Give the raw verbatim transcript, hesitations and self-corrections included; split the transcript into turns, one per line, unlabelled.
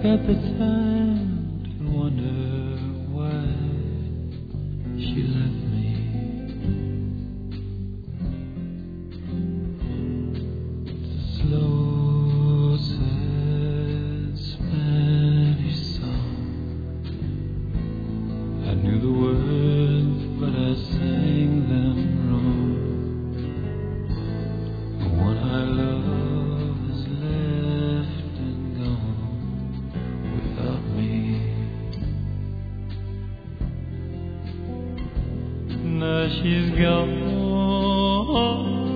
got the time to wonder why she left me. It's a slow, sad Spanish song. I knew the words, but I sang them wrong. The one I love has left and gone without me. Now she's gone.